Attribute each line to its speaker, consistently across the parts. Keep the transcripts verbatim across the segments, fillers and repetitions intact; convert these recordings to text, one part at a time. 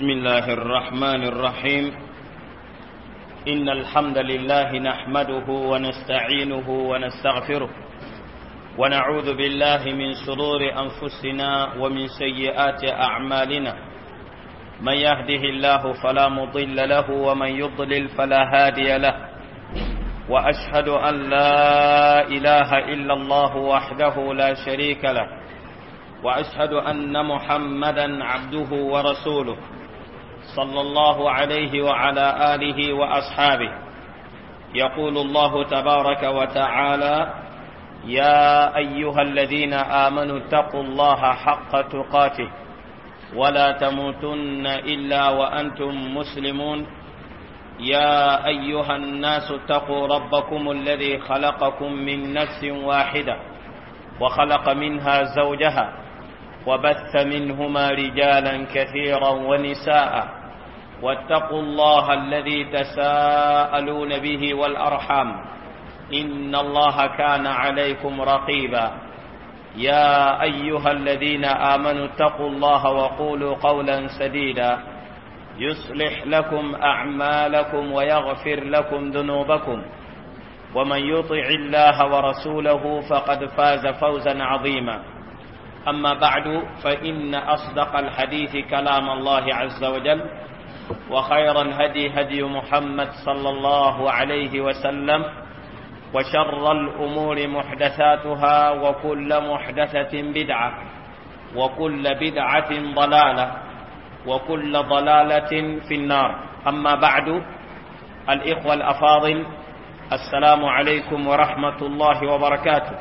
Speaker 1: بسم الله الرحمن الرحيم. إن الحمد لله نحمده ونستعينه ونستغفره ونعوذ بالله من شرور أنفسنا ومن سيئات أعمالنا. من يهده الله فلا مضل له ومن يضلل فلا هادي له. وأشهد أن لا إله إلا الله وحده لا شريك له وأشهد أن محمدا عبده ورسوله صلى الله عليه وعلى آله وأصحابه. يقول الله تبارك وتعالى: يا أيها الذين آمنوا اتقوا الله حق تقاته ولا تموتن إلا وأنتم مسلمون. يا أيها الناس اتقوا ربكم الذي خلقكم من نفس واحدة وخلق منها زوجها وبث منهما رجالا كثيرا ونساء واتقوا الله الذي تساءلون به والأرحام إن الله كان عليكم رقيبا. يا أيها الذين آمنوا اتقوا الله وقولوا قولا سديدا يصلح لكم أعمالكم ويغفر لكم ذنوبكم ومن يطع الله ورسوله فقد فاز فوزا عظيما. أما بعد فإن أصدق الحديث كلام الله عز وجل وخير الهدي هدي محمد صلى الله عليه وسلم وشر الأمور محدثاتها وكل محدثة بدعة وكل بدعة ضلالة وكل ضلالة في النار. أما بعد، الإخوة الأفاضل، السلام عليكم ورحمة الله وبركاته.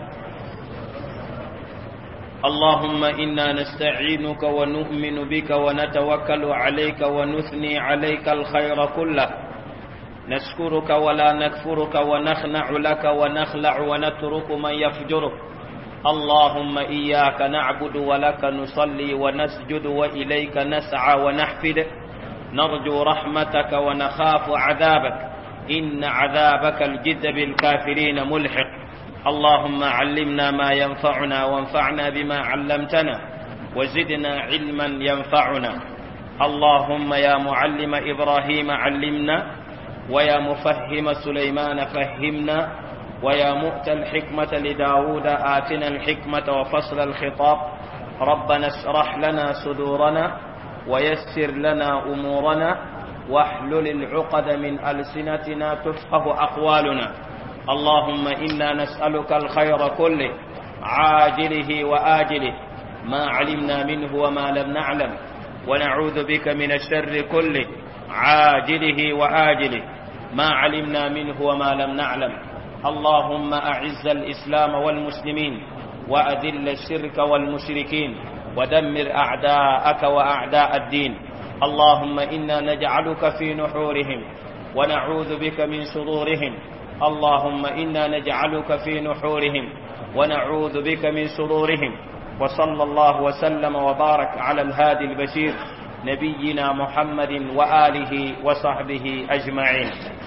Speaker 1: اللهم إنا نستعينك ونؤمن بك ونتوكل عليك ونثني عليك الخير كله. نشكرك ولا نكفرك ونخنع لك ونخلع ونترك من يفجرك. اللهم إياك نعبد ولك نصلي ونسجد وإليك نسعى ونحفد. نرجو رحمتك ونخاف عذابك إن عذابك الجد بالكافرين ملحق. اللهم علمنا ما ينفعنا وانفعنا بما علمتنا وزدنا علما ينفعنا. اللهم يا معلم إبراهيم علمنا ويا مفهم سليمان فهمنا ويا مؤتى الحكمة لداود آتنا الحكمة وفصل الخطاب. ربنا اشرح لنا صدورنا ويسر لنا أمورنا واحلل العقد من ألسنتنا تفقه أقوالنا. اللهم إنا نسألك الخير كله عاجله وآجله ما علمنا منه وما لم نعلم ونعوذ بك من الشر كله عاجله وآجله ما علمنا منه وما لم نعلم. اللهم أعز الإسلام والمسلمين وأذل الشرك والمشركين ودمر أعداءك وأعداء الدين. اللهم إنا نجعلك في نحورهم ونعوذ بك من شرورهم. اللهم إنا نجعلك في نحورهم ونعوذ بك من شرورهم. وصلى الله وسلم وبارك على الهادي البشير نبينا محمد وآله وصحبه أجمعين.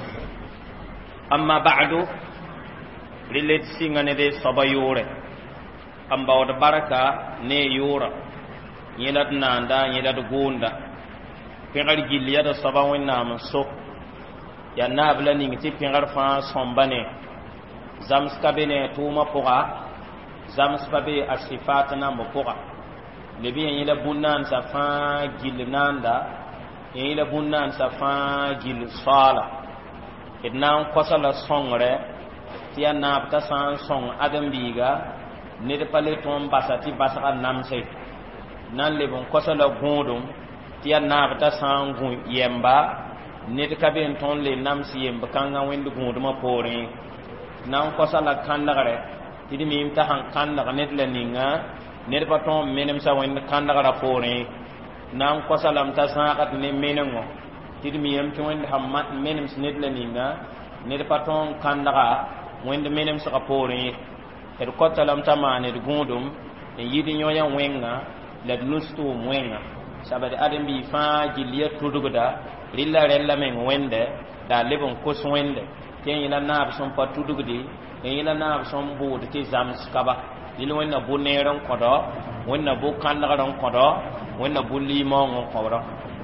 Speaker 1: أما بعد، للت سيغن دي صبايورة أم باود بركة ني يورا يلد ناندا يلد غوندا فغر جلية صباوين نام سوك ya nabla ning ti pingar fa sombane zams kabene tuma poga zams babe asifat na mopoga lebi yela bunnan sa fa gilnanda yela bunnan sa fa gil sala idnan kosala songre ti anab ta san song adam biga ne de pale tom basati basaka namse nan lebon kosala gondum ti anab ta san gun yemba ned ka ben ton le nam siyem bakanga wendu guduma pore nan ko sala kandagare tidi mim ta han kandaga ned le ninga ned paton menem sa wendu kandagara pore nan ko salam ta sakat ne menengo tidi mim to wendu hamma menem ned le ninga ned paton kandaga wendu menem sa pore er ko talam ta mane gudum e yidi nyoya wenga le nustu wenga sabade adam bi fa jiliya tudugoda lilla rella men wende da lebon kos wende ken ila nab son patudugdi ken ila nab son bod ti zam skaba lilo wenda bu neron kodo wenda bu kandaron kodo wenda bu limon kodo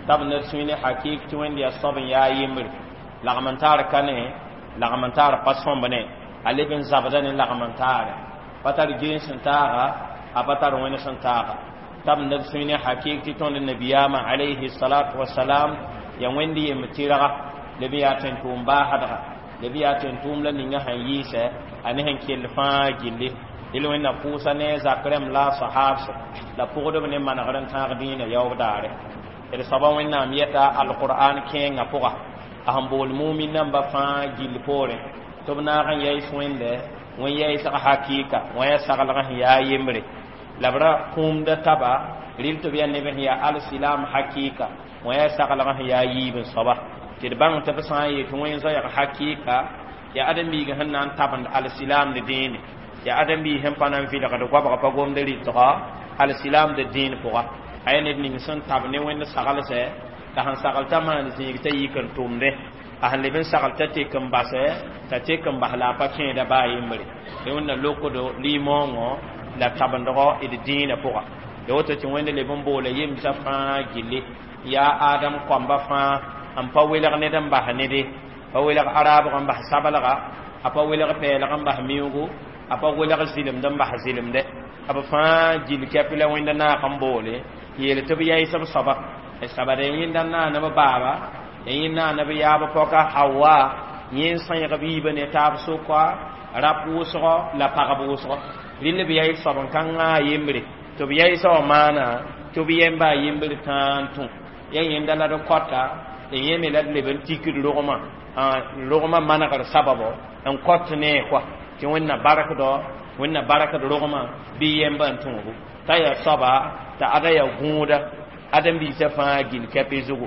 Speaker 1: tab ne suine hakik ti wẽnd yaa soab n yaa yembr lagmantaar ka ne lagmantaar pa sõmb ne a leb n zabda ne lagmantaare pa tar gens n taaga a pa tar wẽns n taaga tab ne suine hakik ti tõnd nabiyaama alayhi salatu wasalam ya wẽnd yem tɩrga leb yaa tẽn tʋʋm baasdga leb yaa tẽn tʋʋm la ninga sẽn yiisɛ a ne sẽn kell fãa gilli dɩl wẽnna pʋʋsa ne zakrem la sahabs la pʋgdb ne manegr n tãag dĩinã yaoogdaare d soaba wẽnnaam yɛta alqur'an kẽengã pʋga a sẽn bool mumin namba fãa gill poorẽ tɩ b naag n yɛɩs wẽnde wẽn yɛɩsg hakɩɩka wã yaa saglg sẽn yaa yembre la b ra kũumda taba rɩl tɩ b yaa neb sẽn yaa alsilam hakɩɩka wã yaa saglg sẽn yaa yiib n soaba tɩ d bãng tɩ b sã n yetɩ wẽn zoɛɛg hakɩɩka yaa ãdem-biig sẽn na n tabend alsilam de dẽene ya adam bi hem panan fi daga ko ba pa gom de ritqa al islam de din puga ay ne ning son tab ne wen sagal se da han sagal taman zi ta yi kan tumde a han leben sagal ta te kan base ta te kan bahla pa kin da ba yimri e wonna lokodo limongo la tabandoro e de din puga de woto ti wende le bombo le yim sa fa gilli ya adam kwamba fa am pa wela ne dan ba ne de pa wela arab kan ba sabalaga apa wela pe la kan ba miugo apa wela zilim dan ba zilim de apa fa jil kapila wenda na kambole yele to biya isab sabak e sabare yin dan na na baba yin na na biya ba poka hawa yin san ya bi bane tab so kwa rapu so la pagabu so rile biya isab kan nga yimbre to biya isab mana to biya ba yimbre tantu yin dan na do kota e yeme la leben tikir roma a roma mana kar sababo en kotne kwa ti wẽnna bark do wẽnna bark do rogma bɩ yẽmba n tõogo t'a yaa soaba t'a ada yaa gũuda ãdem-biisã fãa gil kɛpẽ zugu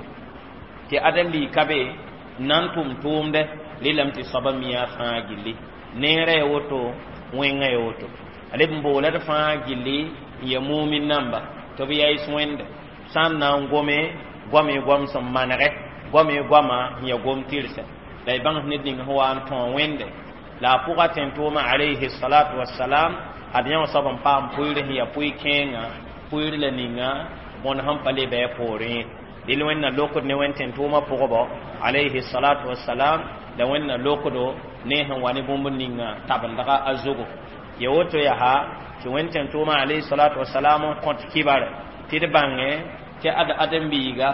Speaker 1: tɩ ãdem-biig ka be nan tʋm tʋʋmdɛ rɩlame tɩ soaba mia fãa gilli neerã ya woto wẽngã ya woto a leb n boola d fãa gilli n ya mumin namba tɩ b yaɩs wẽnde sã n na n gome goame goam sẽn manegɛ goame goama n ya gom tɩrsɛ la y bãng ned ning sẽn wa n tõog wẽnde la puga tentuma alayhi salatu wassalam adiyan saban pam puire hiya pui kenga puire le ninga mon ham pale be pore dil wenna lokod ne wen tentuma pugo alayhi salatu wassalam da wenna lokodo ne han wani bombo ninga tabandaka azugo yewoto ya ha ki wen tentuma alayhi salatu wassalam kont kibar tide bange ke ada adam biga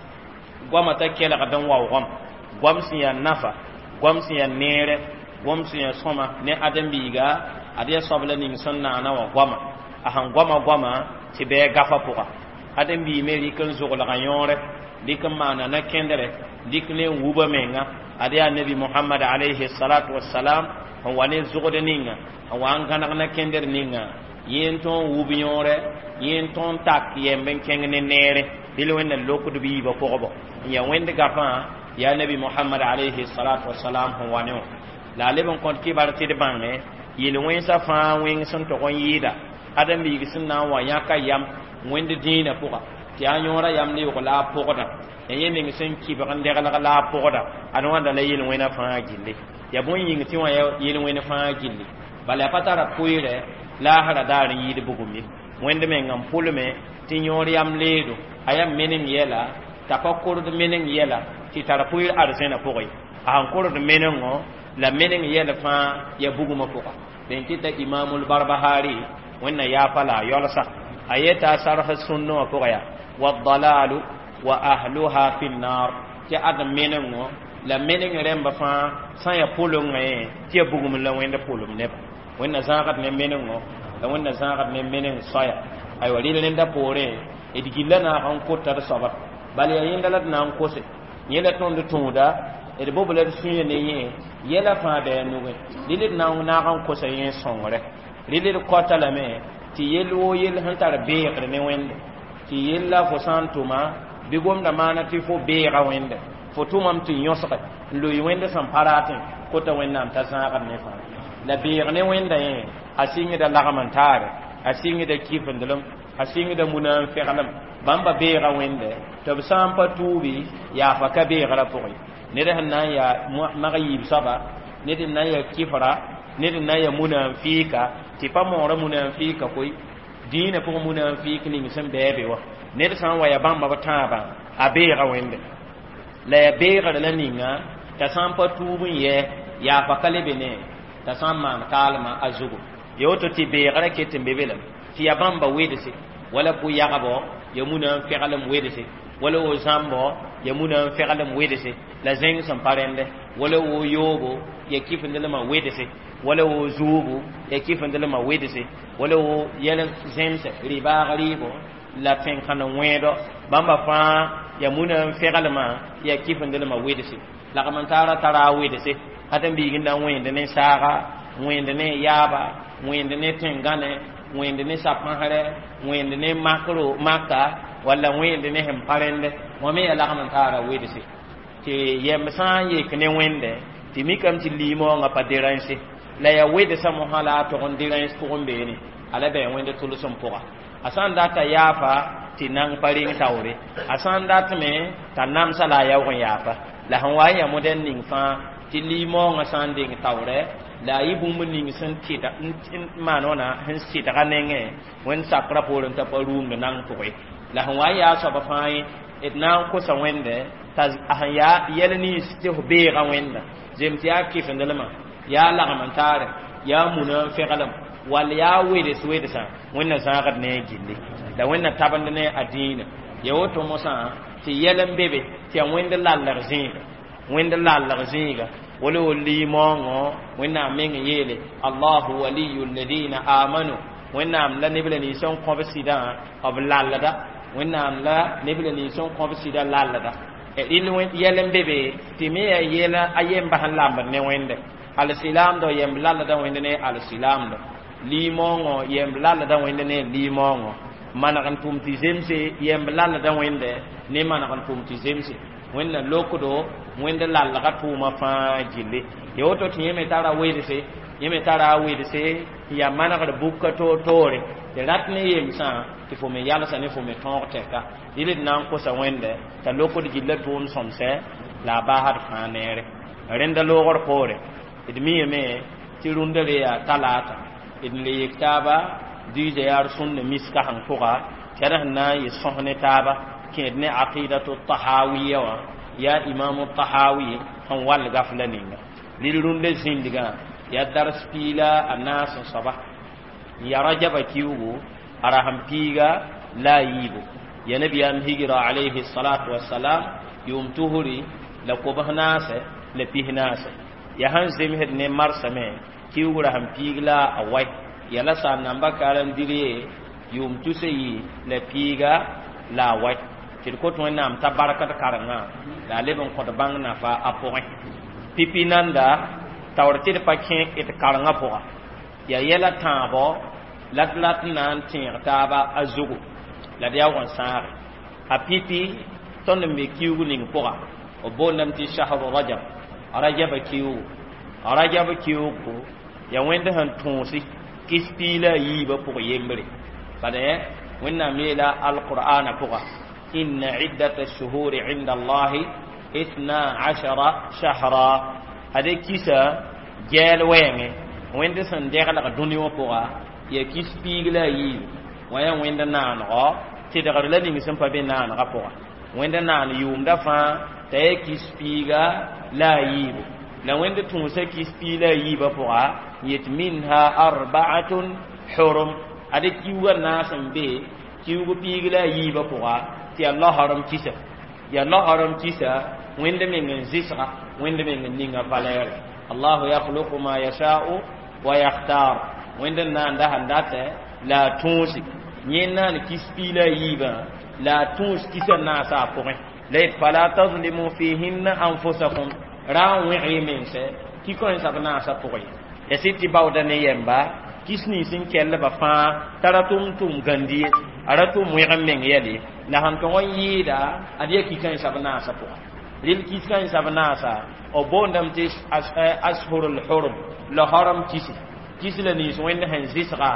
Speaker 1: gwama ta kela kadan wa gwam gwamsi ya nafa gwamsi ya nere gwamsi ya soma ne adam biga adiya sobla ning sunna na wa gwama a han gwama gwama ti be gafa puka adam bi meri kan zugla ga yore dikan mana na kendere dikne wuba menga adiya nabi muhammad alayhi salatu wassalam on wani zugde ninga on wan kana na kendere ninga yenton wubi yore yenton tak yemben kengne nere dilwenna lokudu bi ba ko bo ya wende gafa ya nabi muhammad alayhi salatu wassalam on wani la lebon kon kibar ti de banne yel wensa fa wen sun to kon yida adam bi gisin na wa yaka yam wende dina puka ti anyora yam ne ko la pokoda e yemi gisin kibar de la la pokoda an wanda la yel wena fa gille ya bon yin ti wa yel wena fa gille bala patara puire la hara dar yidi bugumi wende men ngam pulume ti nyori yam ledo ayam menen yela tapakkur de menen yela ti tara puire arsena pokoi an kor de menen ngo la menen yela fa ya buguma poka den kita imamul barbahari wanna ya fala yolsa ayata sarh sunno poka ya wad-dalalu wa ahluha fi an-nar ti adam menen ngo la menen remba fa sa ya pulung e ti bugum la wenda pulum ne wanna zakat ne menen ngo la wanna zakat ne menen saya ay wali le nda pore e digilana an ko tar sabat bal ya yindalat na an kose yela ton de tunda e de bobule de suye ne yin yela fa de nuwe dilit na na kan ko sai yin songre dilit ko tala me ti yelo yel han tar be ne wende ti yella fo santuma bigom da mana ti fo be ga wende fo tumam ti nyosa lo wende sam paratin ko ta wennam ta sa kan ne fa la be ne wende yin asingi da lagamantare asingi da kifin dalum asingi da munan fi'alam bamba be ga wende to sam pa tubi ya fa ka be ga poy nede hanna ya magayib saba nede na ya kifara nede na ya munafika tipa mora munafika koy dina ko munafika ni misam bebe wa nede san wa ya bamba bataba a beega wẽnde la ya beegr la ninga t'a sã n pa tuub n yɛ yaafa ka lebe ne t'a sã n maan kaalmã a zugu ya woto tɩ beegrã ket n be be lame tɩ ya bãmba wedse wala pʋ-yagbo ya muna n feglem wedse wala wo zãmbo ya muna n feglem wedse la zẽng sẽn pa rẽnde wala wo yoobo ya kifendlmã wedse wala wo zuubu ya kifendlmã wedse wala wo yɛl zẽmse ribaag rɩɩbo la tẽn-kãn wẽedo bãmba fãa ya muna n feglmã ya kifendlmã wedse lagm n taara tara a wedse hat n biig n da wẽend ne saaga wẽend ne yaaba wẽend ne tẽngãne wẽend ne sapãsrɛ wẽend ne makro maka wala wẽend ne sẽn pa rẽnde wã me ya lagm n taara wedse tɩ yɛmb sã n yek ne wẽnde tɩ mikame tɩ liimoongã pa derãnse la ya wedsa mosã la a tog n derãns pʋg n beene a la bɩ wẽnd tʋls n pʋga a sã n data yaafa tɩ nang pa reng taoore a sã n datme t'a namsa la a yaoog n yaafa la sẽn wa n ya modɛn ning fãa tɩ liimoongã sã n deng taoorɛ la a yɩ bũmb ning sẽn tɩda n maan wãna sẽn sɩdga nengẽ wẽnd sakrã poorẽ t'a pa ruumd nang pʋgẽ la sẽn wa n yaa soaba fãa ye d na n kosa wẽnde t'a sẽn yaa yɛl nins tɩ f beega wẽnda zem tɩ yaa kɩfendlmã yaa lagm n taare yaa muna n feglem wall yaa wedes wedesã wẽnna zãagd ne a gilli la wẽnna tabend ne a dĩinã ya woto mosã tɩ yɛl n bebe tɩ ya wẽnd lalg zĩiga wẽnd lalg zĩiga wala wo liimoongõ wẽnnaam meng n yeele allahu waliyu alladina amanu wẽnnaam la neb la nins n kõb sɩdã b lalda wẽnnaam la neb la nins n kõb sɩdã lalda rɩl yɛl n bebe tɩ me ya yɛl a yemba sẽn lambd ne wẽnde alsilaamdo yemb lalda wẽnd ne alsilaamdo liimoongõ yemb lalda wẽnd ne liimoongõ maneg n tʋm tɩ zemse yemb lalda wẽnde ne maneg n tʋm tɩ zemse wẽnna lokdo wẽnd lalga tʋʋmã fãa gilli ya woto tɩ yẽ me tara wedse yẽ me tara a wedse tɩ ya manegd bʋka toor-toore tɩ rat ne yemsã tɩ fo me yalsa ne fo me tõog tɛka dɩl d na n kosa wẽnde t'a lokd gilla tʋʋm sõmsɛ la a baasd fãa neere rẽnda loogr poore d miyame tɩ rũndã re yaa talaata d le yek taaba duiza yaar sũnne miska sẽn pʋga tɩ ad sẽn na n yɩ sõs ne taaba kẽed ne aqidatu tahawiya wã yaa imamu tahawi sẽn wall gafla ninga rɩl rũndã zĩndgã yaa dars piila a naas n soaba n ya rajaba kiugu a ra sẽn piiga la a yiibu ya nabiyaam higira alayhi salatu wassalam yʋʋm tusri la kobs naasɛ la pis naasɛ ya sãn zemsd ne marsame kiugu ra sẽn piig la a wai ya la sãn namba kaaran dir ye yʋʋm tusã yɩ la piiga la a wai tɩ d kot wẽnnaam t'a barkd karengã la a leb n kõt bãng nafa a pʋgẽ pipi nanda taoor tɩ d pa kẽ d karengã pʋga ya yɛla tãabɔ la d rat n na n tẽeg taaba a zugu la d yaoog n sãage a pipi tõnd n be kiugu ning pʋga b boondame tɩ shahru rajab rajaba kiugu rajab kiugu ya wẽnd sẽn tũusi kis piila a yiibã pʋg yembre bad wẽnnaam yeela alqur'ana pʋga inna iddata shuhuri inda allahi ithna ashara shahra ade kisa gɛɛl wɛɛngẽ wẽnd sẽn deglg dũni wã pʋga ya kis piig la a yiib wa ya wẽnd naanegɔ tɩdgr la ning sẽn pa be naanegã pʋga wẽnd naan yʋʋmda fãa t'a ya kis piiga la a yiibu la wẽnd tũusa kis pii la a yiibã pʋga yet minha arbaatun hurum ade kiuga naas n be kiugu piig la a yiibã pʋga tɩ ya laharem kisa ya laharem kisa wẽnd meng n zɩsga wẽnd meng n ninga valɛɛre allahu yakhluqu ma yasha'u wa yakhtar wẽnd n na n da sẽn datɛ la a tũusi yẽ naan kis pii la a yiibã la a tũus kisa naasã a pʋgẽ la yet fala tazlimu fihinna anfusakum ra n wẽg ye mense ki kõe sab naasã pʋgẽ ya sɩd tɩ baooda ne yɛmba kis nins n kɛllbã fãa tara tʋm tʋm gãndi ye a ra tʋm wẽg n meng yɛle la sẽn tõg n yɩɩda ad ya ki-kãe sab naasã pʋga rel kis-kãe sab naasã b boondame tɩ ashhur lhurum la harem kisi kis la nins wẽnd sẽn zɩsga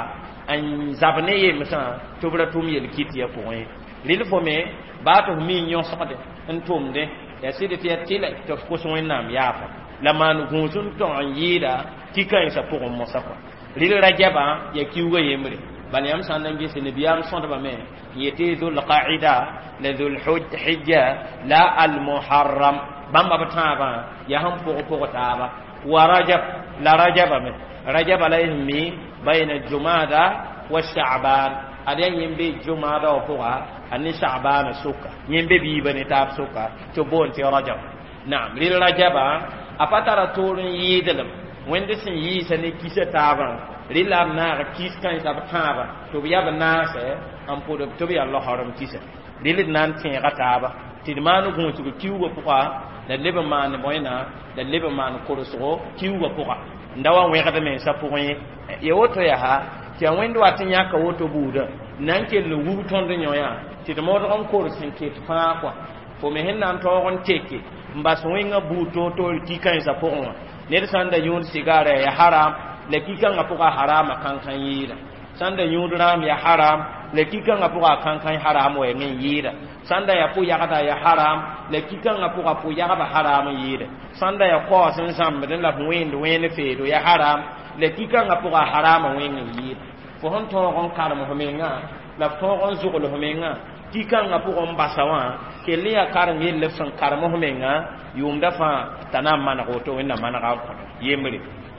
Speaker 1: n zab ne yemsã tɩ b ra tʋm yel-kit ya pʋgẽ rel fo me baa tɩ f mi yõsgde n tʋmde ya sɩd tɩ ya tɩla tɩ f kos wẽnnaam yaafa la maan gũus n tõg n yɩɩda ki-kãensã pʋgẽ mosã kɔa rel rajaba ya kiuga yembre bala yãmb sã n na n ges nabiyaam sõdbame n yetɩ dul qaida la dhul hijja la al muharram bamba bataba ya ham po po taba wa rajab la rajab me rajab alayhim mi bayna jumada wa sha'ban aden yimbe jumada wa poa ani sha'ban suka yimbe bi bani tab suka to bon ti rajab na'am lil rajaba apatara turun yidelam wende sin yi sane kisa taba rilam na kis kan sa taba to biya bana se am po to biya Allah haram kisa dilit nan tin gataba tidmanu gun tu kiwo poa da lebe man moyna da lebe man korso kiwo poa ndawa wegata men sa poin ye woto ya ha ti wendo atinya ka woto buda nan ke lu wuton de nyoya ti de moto on korsin ke fa kwa fo me hen nan to on teke mbas winga buto to ki kan sa poin ne de sanda yun sigara ya haram le ki kan apuka harama kan kan yira sanda yun ram ya haram le ki kan apuka kan kan haram we ngi yira sanda ya pu ya kata ya haram le ki kan apuka pu ya ba haram yira sanda ya ko san sam den la wind wen fe do ya haram le ki kan apuka haram we ngi yira fo hon to on kar mo homenga la to on zuko lo homenga ki kan apuka mbasawa ke le ya kar ngi le san kar mo homenga yum dafa tanam mana ko to wenna mana ka ko yemri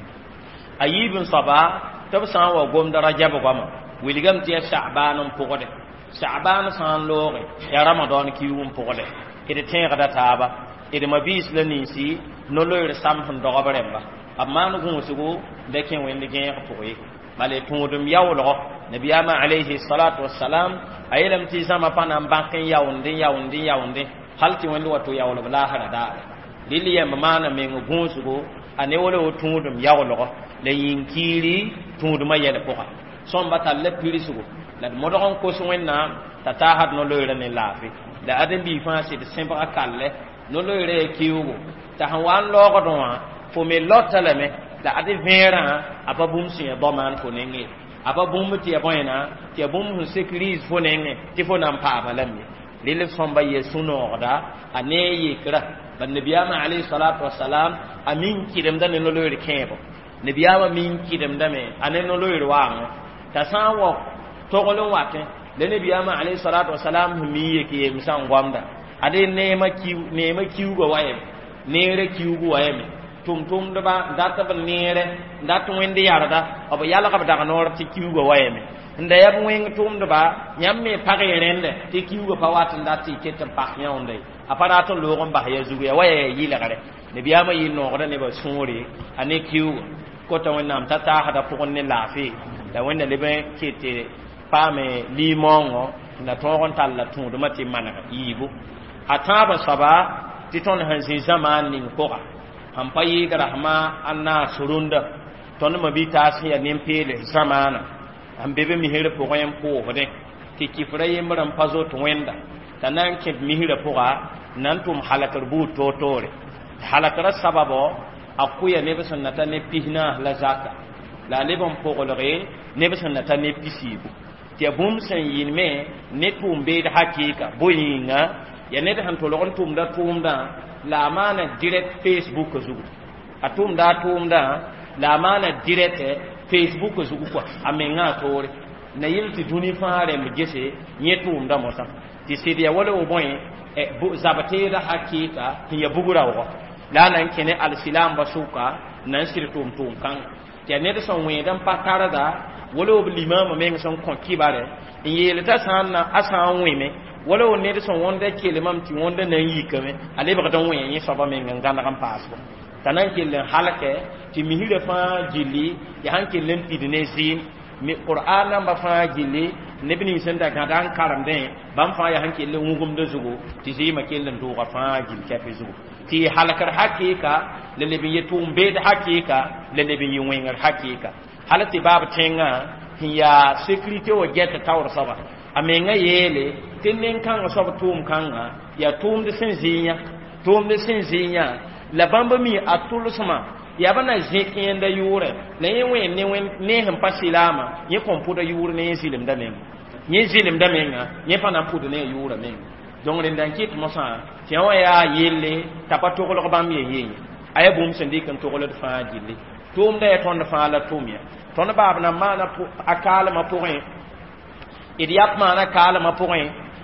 Speaker 1: ayibun saba tabsan wa gom daraja ba ma wiligam ti sha'ban on pogode sha'ban san loge ya ramadan ki um pogode ide ten gada taba ide mabis la nisi no loyre sam hon do gabaremba amma no gun sugo de ken wende gen ko poyi male tundum yawlo nabiyama alayhi salatu wassalam ayelam ti sama panam banken yawunde yawunde yawunde halti wende wato yawlo bala hada da liliya mamana men gun sugo ane wala o tundum yawlo le yinkiri tunduma yele poka somba talle pirisugo la modon ko suwenna tata had no loyre ne lafi la adam bi fa c'est de simple akalle no loyre kiugo ta hawan logo don fo me lotale me la ade vera apa bum si bo man ko nenge apa bum ti aboyna ti bum sécurise fo nenge ti fo nam pa balammi lele somba ye suno da ane yikra ban nabiyama alayhi salatu wassalam amin kidem dan no loyre kebo nabiyama min kidem dame ane no loyre wa tasawo togolon wate le nabiyama alayhi salatu wassalam mi yake misan gwamda ade nema kiu nema kiu go waye nere kiu go waye tum tum da ba data ba nere data wende yarda obo yalla ka daga nor ti kiu go waye me nda yab wen tum da ba nyamme pare rende ti kiu go pawata ndati ketam pak nyonde apara to lo gon ba ya zuya waye yila gare nabiyama yi no gode ne ba suri ane kiu ko to wonnam tata hada pokon ne lafi da wanda lebe kete pame limongo na toron talla tundu mati manaka yibu ataba saba titon hansi zaman nin koka hampayi garahma anna surunda ton mabita asiya nempele zamana ambebe mihire pokoyen po hode ti kifraye mram pazo to wenda tanan ke mihire poka nantum halakar bu totore halakar sababo akuya ne sunata ne pihna la zaka la lebon pogolore ne besan ta ne pisibu ti abum sen yinme ne tumbe da hakika boyinga ya ne han to logon tumda tumda la mana direct facebook zugu atumda tumda la mana direct facebook zugu kwa amenga tore na yilti duni faare mi gese nye tumda mosa ti sidia wala o boy e zabate da hakika ti ya bugura wa la nan kene al silam basuka nan sirtum tum kan ya ne da son we dan pakara da wala ob limama men son kon kibare yele ta sanna asan we me wala on ne da son wonda kele mam ti wonda nan yikame ale ba don we yin soba men ngana kan pasko tanan kele halake ti mihire fa jili ya hanke len idinesi mi qur'ana ba fa jili ne bini senda gadan karam de bam fa ya hanke len ngum da zugo ti zima kele ndo ga fa jil kafe zugo ti halakar hakika lele bi yetum be da hakika lele bi yiwengar hakika halati baba tenga ya security o geta tawr saba amenga yele tenen kan saba tum kanga ya tum de senzinya tum de senzinya la bamba mi atulusma ya bana zekin da yure na yewe ne wen ne han pasilama ye komputa yure ne zilim da men ye zilim da men ye pana pudu ne yure men donc ren dan kit mosa tiawa ya yele tapato ko bam ye ye ay bum sendi kan to ko le fa jilli tum da ton fa la tumya ton bab na mana akala ma point idiap mana kala ma point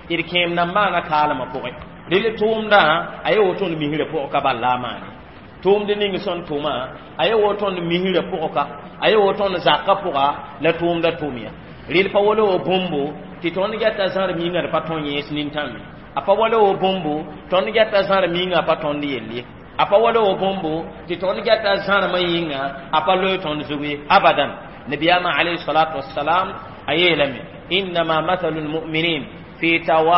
Speaker 1: irkem na mana kalama poe dile tumda ayo ton mihire po ka balama tumde ningi son tuma ayo ton mihire po ka ayo ton zakka po ka la tumda tumia ril pa wolo bombo ti ton gata zar minga paton yes nin tammi apa wolo bombo ton gata zar minga paton yelle apa wolo bombo ti ton gata zar mayinga apa lo ton zuwi abadan nabiyama alayhi salatu wassalam ayelami inma mathalul mu'minin في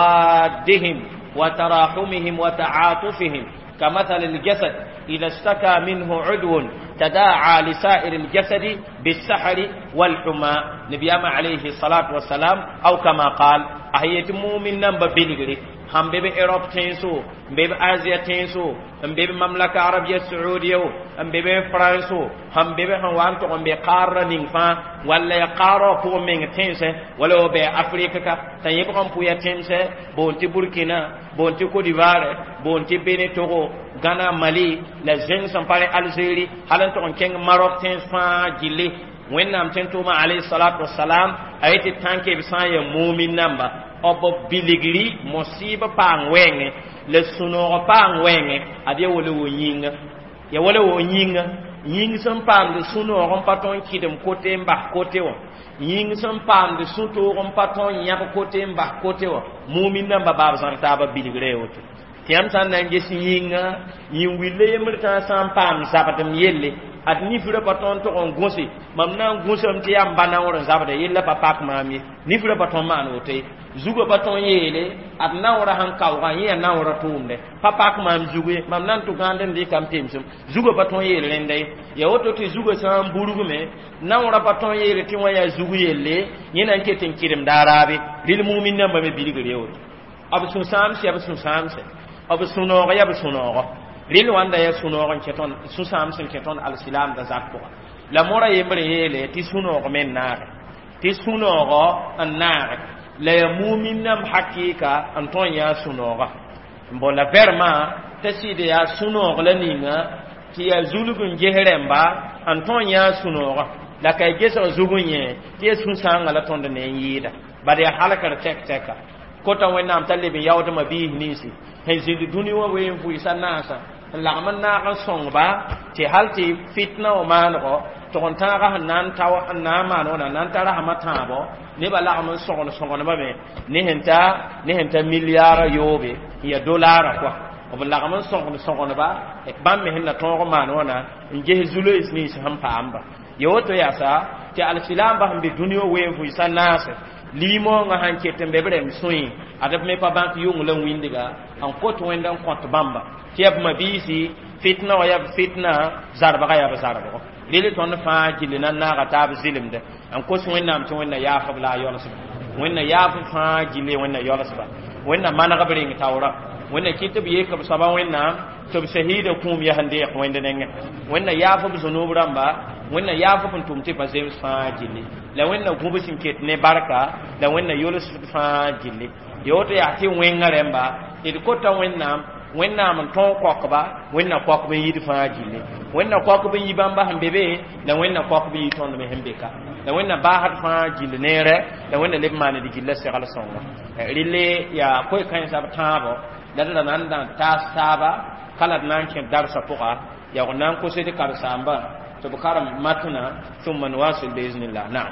Speaker 1: توادهم وتراحمهم وتعاطفهم كمثل الجسد إذا اشتكى منه عضو تداعى لسائر الجسد بالسحر والحمى نبيما عليه الصلاة والسلام أو كما قال أهيت مؤمن نمبر بلغري هم بيبي إيروب تنسو بيبي آسيا تنسو هم بيبي مملكة عربية السعودية هم بيبي فرنسو هم بيبي هنوانتو هم بيقار نينفا ولا يقارو كو من تنسة ولا بي أفريقيا تنيبقى بويا تنسة بونتي بوركينا بونتي كوديفار بونتي بيني توغو غانا مالي لزين سنفاري ألجيري هلنتو انكين ماروك تنسفا جيلي وين نام تنتوما عليه الصلاة والسلام أيتي تانكي بسان مؤمن نمبر obo biligli musiba pang wenge le suno pang wenge ade wole wo yinga ya wole wo yinga ying sam pam de suno ron paton kidem kote mba kote wo ying sam pam de suto ron paton nya kote mba kote wo mumin namba baba san taba biligre woto tiam san nan gesi yinga yin wille yemrta sam pam sabatam yelle at ni fura paton to on gosi mam nan gosam ti am bana wora zabade yella papak mami ni fura paton man wote zugo baton yele at nawra han kawga ye nawra tumde papa ko mam zugo mam nan to ganden di kam timsum zugo baton yele lende ya woto ti zugo sam burugume nawra baton yele ti waya zugo yele yena nke tin kirim darabe lil mu'min namba be biligre woto ab sun sam si ab sun sam se ab suno ya ab suno lil wanda ya suno ron keton su sam sin keton al silam da zakko la mora yembre yele ti suno ko men na ti suno go an na la ya mu'min nam hakika anton ya sunoga mbola verma taside ya sunoga la ninga ti ya zulugun jeheremba anton ya sunoga la kay gesa zugunye ti sun sanga la tonde ne yida bade halakar tek teka kota wenam talibi yawta mabi nisi henzi duniya we fu isanasa la man na kan songba ti halti fitna o manko to kon taga nan tawa na mano nan tara hamata bo ne bala am songon songon ba me ne henta ne henta miliyara yobe ya dollara kwa o bala am songon songon ba e bam me hinna to ko man wana nje zulo isni sam pamba yoto ya sa ti al silam ba hambe duniyo we fu sanase limo nga hanke tembe brem suyi adab me pa bank yung lan windiga an ko to wendan ko to bamba ti ab mabisi fitna wa ya fitna zarba ga ya zarba ko lele ton fa jilina na ga tab zilimde an ko so wennam to wenna ya khabla yolas wenna ya fa jile wenna yolas ba wenna mana ga bring tawra wenna kitab ye ka saba wenna to shahida kum ya hande ko wenda nenga wenna ya fa zunubran wenna ya fa kuntum te pa zem fa jile la wenna gubu sinket ne baraka la wenna yolas fa jile yoto ya ti wenga remba id ko ta wenna wenna man ton kokba wenna kokba yidi fa jile wenna kokba yi bamba hambebe la wenna kokba yi ton me hembeka la wenna ba hat fa jile nere la wenna le mane di gilla se kala songa rile ya koy kan sa tabo la la nan dan ta saba kala nan ken darsa fuqa ya nan ko se de kar samba to bukaram matna thumma nawasil bi iznillah na'am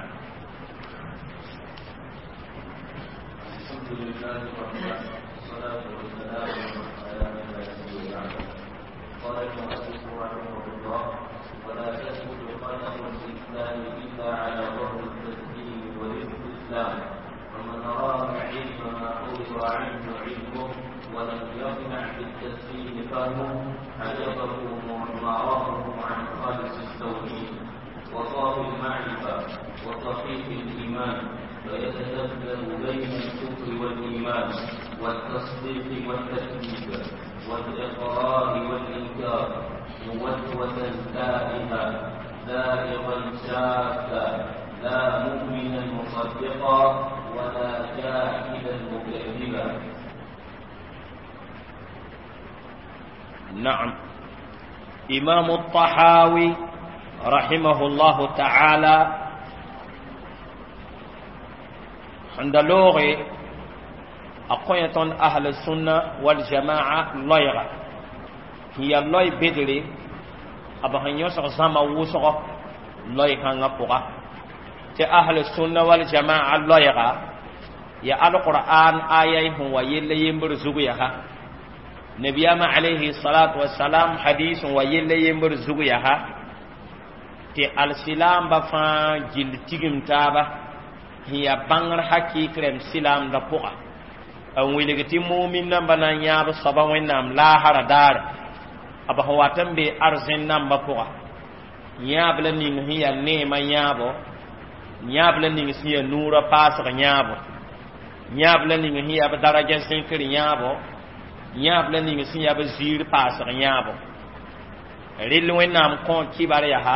Speaker 2: قال المؤلف رحمه الله ولا تثبت قدم الاسلام الا على ظهر التسليم ورزق الاسلام ومن اراد علم ما حفظ عنه علمه ولم يقنع بالتسليم فهمه حجبه معرضه عن خالص التوحيد وصافي المعرفه وصحيح الايمان فيتذبذب بين الكفر والايمان والتصديق والتكذيب والإقرار والإنكار موسوسا تائها زائغا شاكا لا مؤمنا مصدقا ولا جاهلا مكذبا.
Speaker 1: نعم. إمام الطحاوي رحمه الله تعالى عند لغة أقوى تون أهل السنة والجماعة لويغا هي لوي بدري أبهن يوسف زما وسغ لوي كان غفوغا تي أهل السنة والجماعة لويغا يا القرآن آية هو يلي يمبر زوغيها نبينا عليه الصلاة والسلام حديث ويلي يمبر زوغيها تي السلام بفان جل تيغم تابا هي بانر حكي كرم سلام دفوغا أن ويلغتي مؤمن نمبنا نياب صبا وينام لا هردار أبا هو تنبي أرزن نمبا فوغا نياب لنين هي نيما نيابو نياب لنين هي نور باسغ نيابو نياب لنين هي بدرجة سنكر نيابو نياب لنين هي بزير باسغ نيابو ريل وينام كون كبار يها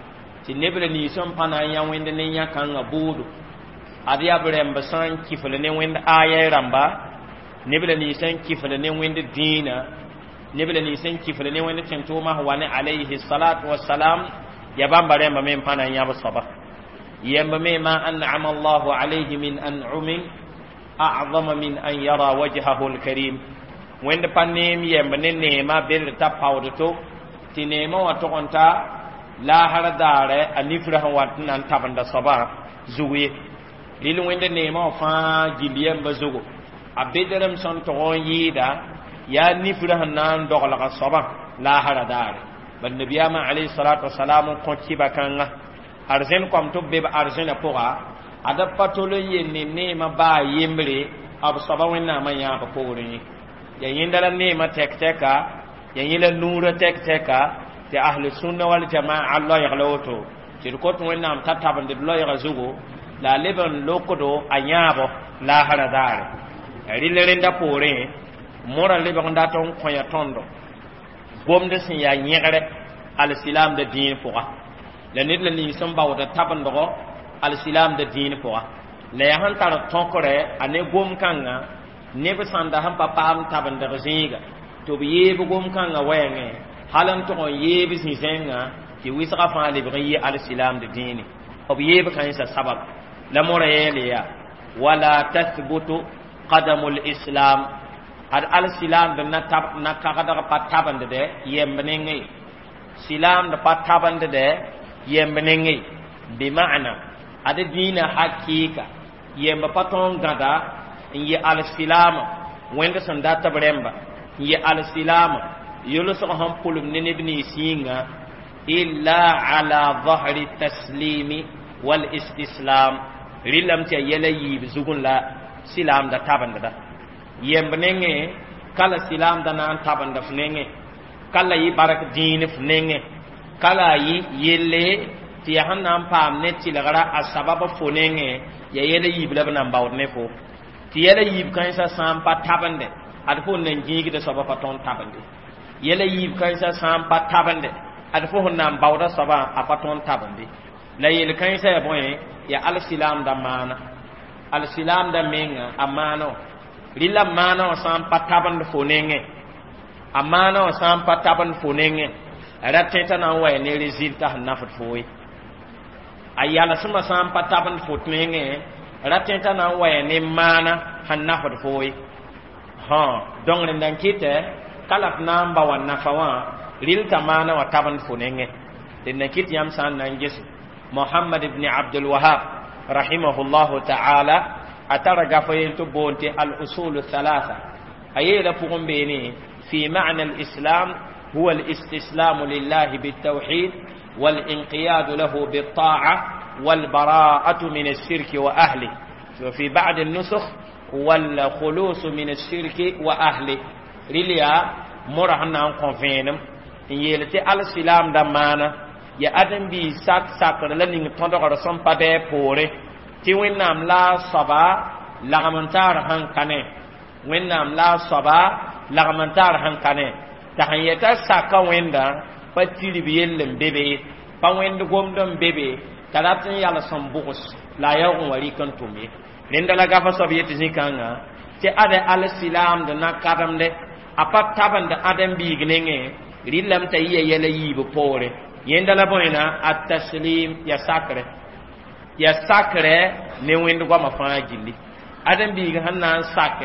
Speaker 1: تنبل نيسون پانا يوين دنيا كان بودو adi abrem basan kifle ne wend aya ramba nebele ni sen kifle ne wend dina nebele ni sen kifle ne wend tentoma wani alayhi salatu wassalam ya bambare ma men pana nya basaba yamba me ma an'ama Allahu alayhi min an'umin a'zama min an yara wajhahu al-karim wend panem yamba ne ne ma bel ta pawdo tinema wato konta la haradare anifra wat nan tabanda saba zuwi lil wende nema fa giliyam bazugo abederam son togon yida ya nifra hanan dogla ka soba la haradar ban nabiyama alayhi salatu wassalam ko kibakanga arzen kom to be arzen poa ada patolo yenne nema ba yembre ab soba wenna manya ba pore ya yindala nema tek teka ya yila nura tek teka te ahli sunna wal jamaa Allah yaghloto tirkot wenna am tataban de Allah yaghzugo la leban lokodo anyabo la haradare rillerenda pore mora leban daton koya tondo bomde sin ya nyegare al islam de din poa la nit la ni som bawda tabando al islam de din poa la ya han tar tonkore ane gom kanga ne be sanda han papa am tabanda zinga to biye bu gom kanga wayenge halan to yebe sin zenga ti wisqa fa le bi al islam de din obiye kan sa sabab لمورا يليا ولا تثبت قدم الإسلام هذا الإسلام بنتاب نكاغدا باتابند ده يمبنينغي سلام ده باتابند ده يمبنينغي بمعنى هذا دين حقيقة يمباتون غدا ي الإسلام وين سندات بريمبا ي الإسلام يلصق هم كلهم نبني سينغا إلا على ظهر التسليم والاستسلام rilam ti yela yib zugun la silam da tabanda da yembnenge kala silam da nan tabanda fnenge kala yi barak din fnenge kala yi yele ti hanam pam ne ti lagara asbaba fonenge ya yela yib la nan bawd ne fo ti yela yib kan sa sam pa tabande ad fo nan jigi da sababa ton tabande yela yib kan sa sam pa tabande ad fo nan bawda saba apaton tabande la yel kan sa boy ya al silam da mana al silam da menga amano lilla mana sam pataban fonenge amano sam pataban fonenge rateta na wa ne resulta na fut foi ayala suma sam pataban fonenge rateta na wa ne mana hanna fut foi ha dong len dan kite kalaf namba wa nafawa lilta mana wa taban fonenge den kit yam san nan jesu محمد بن عبد الوهاب رحمه الله تعالى أترجع فينتبون الأصول الثلاثة أيضا فهم بيني في معنى الإسلام هو الاستسلام لله بالتوحيد والانقياد له بالطاعة والبراءة من الشرك وأهله وفي بعض النسخ والخلوص من الشرك وأهله لليا مرهنا كونفينم يلتي الإسلام دمانا ya adam bi sak sak la ning tondo ko som pa be pore ti wennam la saba lagamantar han kane wennam la saba lagamantar han kane ta hayata saka wenda patili bi yellem bebe pa wend gomdom bebe kalatin yalla som bugus la yaw wari kan tumi nenda la gafa sovieti zikanga ti ade al silam de nakadam de apat taban de adam bi gnenge rilam tayiya yele yibo pore yenda la boyna at-taslim ya sakre ya sakre ne wendu goma fa gilli adam bi ga hanna sakke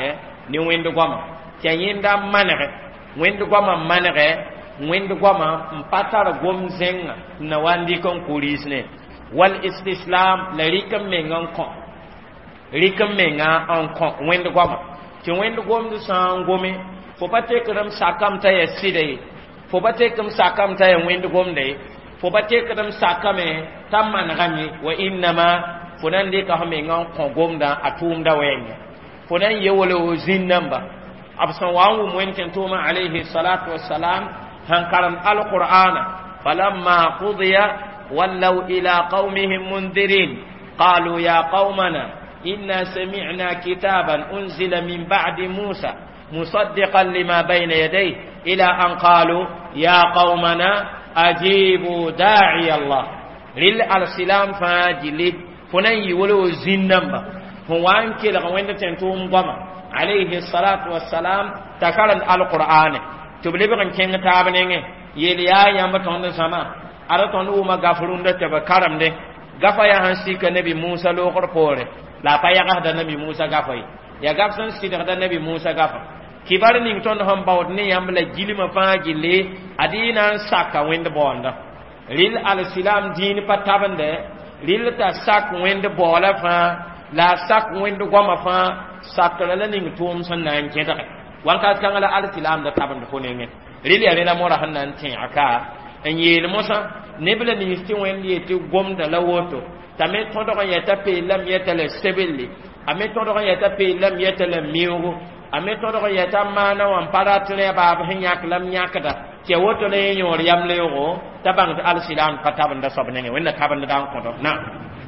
Speaker 1: ni wẽnd goama tɩ yẽnda manegɛ wẽnd goama manegɛ wẽnd goama n pa tar gom zẽnga n na wa n dɩk n kʋ ne wal istislam la rɩk n menga n kõ rɩk n menga n kõ wẽnd goama tɩ wẽnd gomd sã n gome fo pa tekdm sakame t'a ya sɩda ye fo pa tekdm sakame t'a ya wẽnd gomda ye fo pa tekdm sakame t'a manegame wa innama fo nan dɩka f menga n kõ gomda a tʋʋmda wɛɛngẽ fo nan ye wala o zĩn namba b sẽn wa n wʋm wẽnd tɩ tʋʋma alayhi salatu wasalam sẽn karem alqur'ana falamma qudiya wallaw ila qaumihim mundirin qalu ya qaumana inna sami'na kitaban unzila min ba'di musa musaddiqan lima bayna yadayhi ila an qalu ya qaumana ajibu da'i allah ril al-silam fajili funan yi wala zin namba hon wan ke la wanda tentum goma alayhi salatu wassalam takaran al-qur'an to bele ban ken ta banenge yeli ya yamba ton sama ara ton uma gafurun da taba karam de gafa ya hansi ka nabi musa lo qorpore la pa ya ga da nabi musa gafa ya gafsan si da nabi musa gafa kibar ning ton hom bawd ne yambla jilima fa gille adina saka wende bonda ril al-silam din patabande ril ta sak wende bola fa la sak wende goma fa sakala la ning tum san nan keda wanka kangala al-silam da tabande ko ne ril ya rena mora hannan tin aka en yel mosa nebla ni sti wende yeti gomda la woto tame todo ko yeta pe lam yeta le sebelli ame todo ko yeta pe lam yeta le miugo ame todo ko yeta mana wan paratle ba ba nyak lam nyakada ke woto le nyor yam le go tabang al silam katabanda sobne ngi wenna tabanda dan ko do na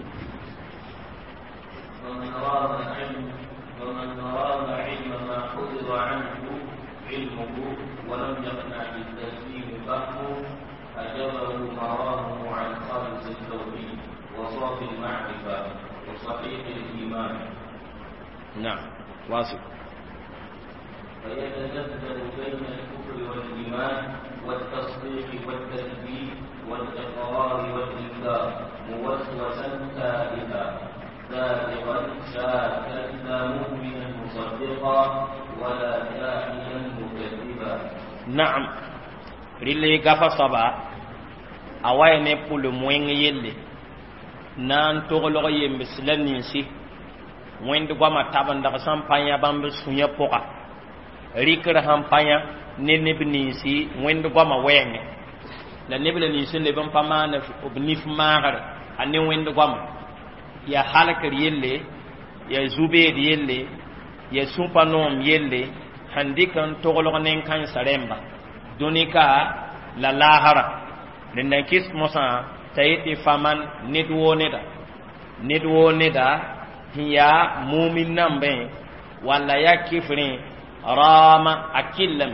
Speaker 1: نعم واصل
Speaker 2: فيتذبذب بين الكفر والإيمان والتصديق والتكذيب والإقرار والإنكار موسوسا تائها سابقا شاكا لا مؤمنا مصدقا ولا كاهنا مكذبا.
Speaker 1: نعم ريلي غفا صبا اواي نيبول موين يلي نان توغلو يمبسلن نسي wẽnd goama tabanda sãn pa yã bãmb sũyã pʋga rɩkr sãn pa yã ne neb ninsi wẽnd goama wɛɛngẽ la neb la ninsi leb n pa maan b nif maagre a ne wẽnd goama yaa halkr yelle yaa zubeed yelle yaa sũpa noom yelle sãn dɩk n toglg nen-kãensã rẽmba dũnika la laasra rẽ na kɩs mosã t'a yetɩ faman ned woo neda ned woo neda hiya mumin nambe wala ya kifri rama akillame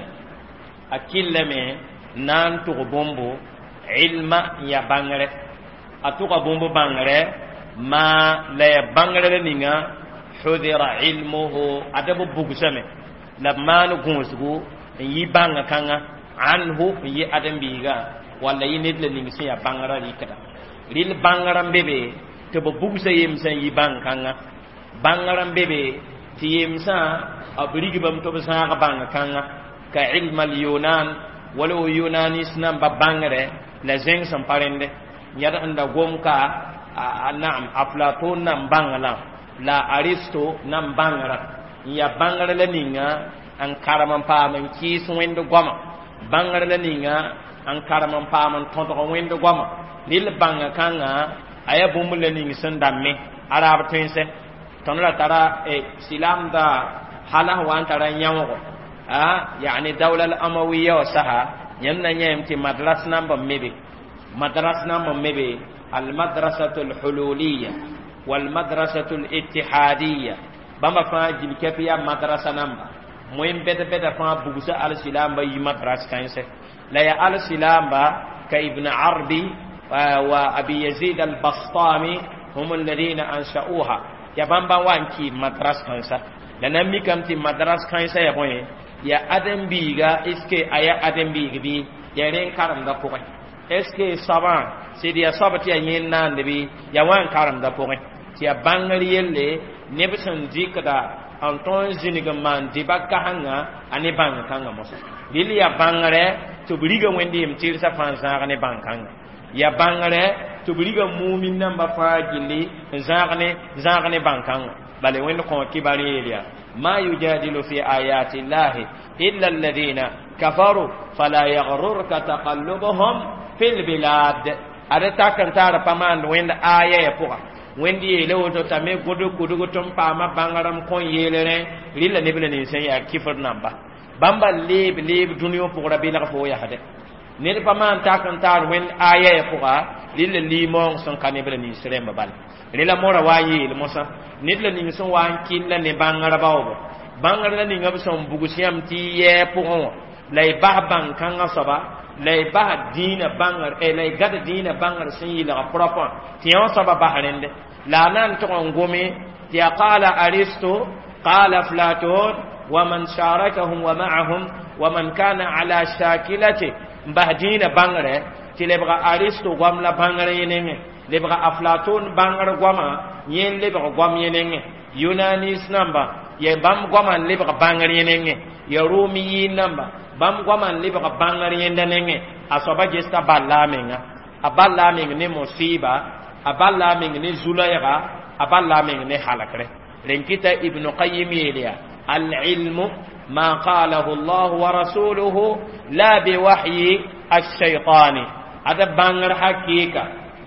Speaker 1: akillame nan to bombo ilma ya bangre atuka bombo bangre ma la bangre ninga hudira ilmuhu adabu bugusame lamman gusgu yi banga kanga anhu yi adam biga wala yi ned la ninga ya bangra rikada ril bangra bebe te bo bugsa yemsa yi bang kanga bangaram bebe ti yemsa abrigi bam to sa bang kanga ka ilma al yunan wala yunani snam ba bangare la zeng sam parende yada anda gomka anam aflatun nam bangala la aristo nam bangara ya bangara la ninga an karaman pa man ki suwendo goma bangara la ninga an karaman pa man tonto wendo goma lil banga kanga aya bumule ning sandamme arab tense tonla tara e silam da hala wan tara nyawo a yani dawla al amawiyya wa saha yanna nyamti madras namba mebe madras namba mebe al madrasatu al hululiyya wal madrasatu al ittihadiyya bama fa jil kafiya madrasa namba moyim beta beta fa bugusa al silam ba yi madras tense la ya al silam ba ka ibn arbi وأبي يزيد البسطامي هم الذين أنشأوها يا بامبا وانكي مدرسة كنسا لنمي كمتي مدرسة كنسا يا بوي يا أدم بيغا إسكي أيا أدم بيغ بي يا رين كارم دا بوي إسكي سبان سيدي يا صبت يا ينان دبي يا وان كارم دا بوي يا بانغري يلي نبسن جيك دا an ton ziniga man dibaka hanga ani bang kanga mosa dili ya bangare to briga wendi im tirsa fansa ne bankanga ya bangare to briga mu'min namba fajili zagne zagne bankanga bale wendo ko kibari elia ma yujadilu fi ayati llahi illa alladhina kafaru fala yaghrurka taqallubuhum fil bilad ada takan tara paman wenda aya ya puka wendi ele to tame godo godo tom pama bangaram kon yelere lilla nebele ni sen ya kifar namba bamba leb leb duniyo pukra bila fo ya hade ne paman takan tar wen aya ya puka lilla limon son kanebele ni seremba bal lilla mora wayi le mosa nidla ni son wan killa ne bangara bawo bangara ni ngab son bugusiam ti ye pukon lay bah bang kanga soba lay bah dina bangar e lay gad dina bangar sin la propon ti on soba bahrende la nan to ngome ya qala aristo qala platon wa man sharakahum wa ma'ahum wa man kana ala shakilati bahdina bangare ti lebra aristo gwamla bangare yenenge lebra aflaton bangar gwama yen lebra gwam yenenge yunanis namba ye bam gwama lebra bangar yenenge ya rumi namba bam gwaman libra bangar yenda nenge asoba gesta ballamenga aballameng ne musiba aballameng ne zulayra aballameng ne halakre renkita ibn qayyim yeliya al ilmu ma qalahu allah wa rasuluhu la bi wahyi ash-shaytani ada bangar hakika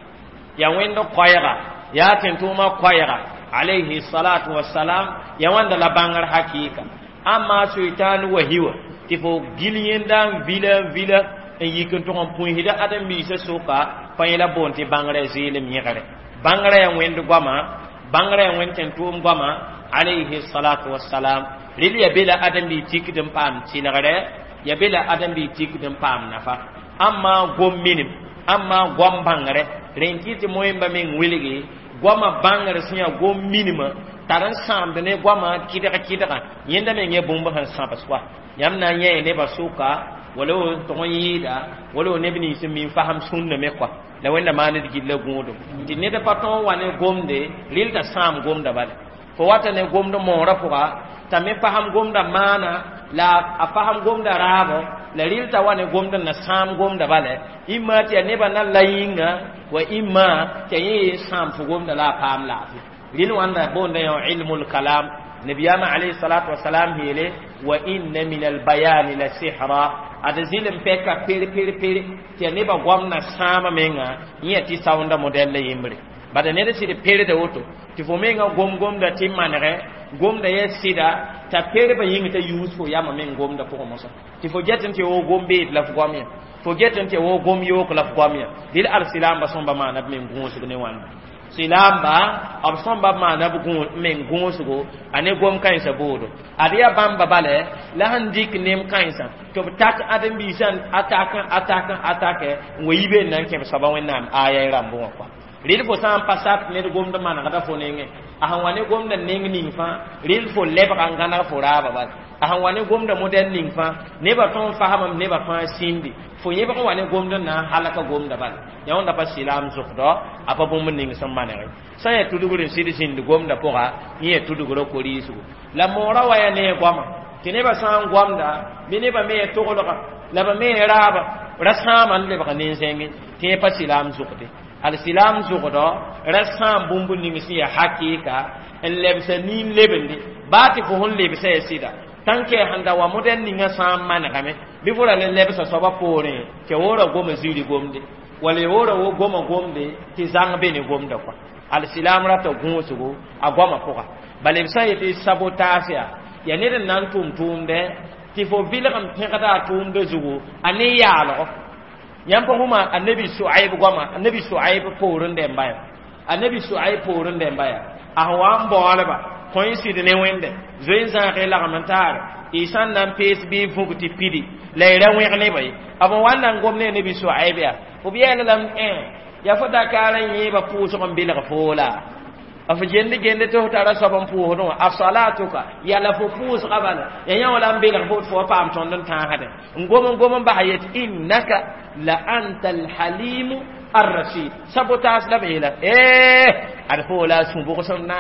Speaker 1: ya wendo qoyra ya tentuma qoyra alayhi salatu wassalam ya wanda la bangar hakika amma shaytan wahiwa tifo gilien dan vila vila en yiken to on point hida adam bi se soka payela bonti bangare zile miere bangare en wendu goma bangare en wenten tum goma alayhi salatu wassalam lili ya bila adam bi tikidum pam tinare ya bila adam bi tikidum pam nafa amma gom minim amma gom bangare renkiti moyemba men wiligi goma bangare sinya gom minima taran sam de ne goma kidaka kidaka yenda men ye bomba han sabas kwa yamna nye ne basuka wala to yida wala ne bini sim min faham sunna me kwa la wenda mane digilla godo ti ne da paton wane gomde lilta sam gomda bale fo wata ne gomdo mo rafuka tame faham gomda mana la afaham gomda rabo la lilta wane gomda na sam gomda bale imma ti ne bana layinga wa imma ti sam fu gomda la pam la lil wanda bonda yo ilmul kalam نبينا عليه الصلاة والسلام هيله وإن من البيان لسحرا هذا زلم بيكا بيري بيري بيري تيانيبا غوامنا ساما مينغا نياتي ساوندا موديل يمري بعد نيدا سيدي بيري دا وطو تفو مينغا غوم غوم دا تيمان غي غوم دا يسيدا تا بيري با ينغي تا يوسفو ياما مينغ غوم دا فوق موسى تفو جاتن تي وو غوم بيت لف غواميا فو جاتن تي وو غوم يوك لف غواميا ديل السلام بسون بما نب مينغ غوم سغني وان silamba abson bab ma na bugun men gonsugo ane gom kainsa bodo adiya bamba bale la handik nem kainsa to tak adam bisan ataka ataka atake ngoyibe nan ke saba wenam aya rambo kwa ril fo sam pasat ne gom da man kada fo nenge ahan wane gom da neng ning fa ril fo leba kan gana fo raba ba ahan wane gom da model ning fa ne ba ton fahamam ne ba fa sindi fo yeba ko wane gom da na halaka gom da bal yawan da pasilam zukdo apa bum ning sam manere sa ya tudugure sidi sindi gom da poga ni ya tuduguro ko risu la mora waya ne goma tine ba san gom da mine ba me to ko la ba me raba rasaman le ba nin sengi te pasilam zukde al silam zukdo rasam bumbu ning si ya hakika en lebsa nin lebende bati ko hon lebsa ya sida tanke handa wa moden ninga sam man game bi fura le lebsa so ba pore ke wora goma ziri gomde wale wora wo goma gomde ti zang be ni gomda kwa al silam rata gunsugo a goma poka bale sa yeti sabotage ya ne nan tum tum de ti fo bilam pekata tum de zugo ani yalo yampa huma annabi suaib goma annabi suaib porun de mbaya annabi suaib porun de mbaya ahwan bo alaba coincide ne wende zoin za ke la commentaire isan nan pes bi fuguti pidi le rewe ne bay abo wannan gomne ne bi suaib ya ubiya lam en ya fada karan yi ba pu so kon bil fola afa jende gende to tara so ban pu hono afsalatuka ya la fu pu so qabala ya ya wala bil fo fo pam ton dan ta hade ngom ngom ba hayet innaka la antal halim ar-rashid sabotage la bela eh ar fola sun bu ko son na ba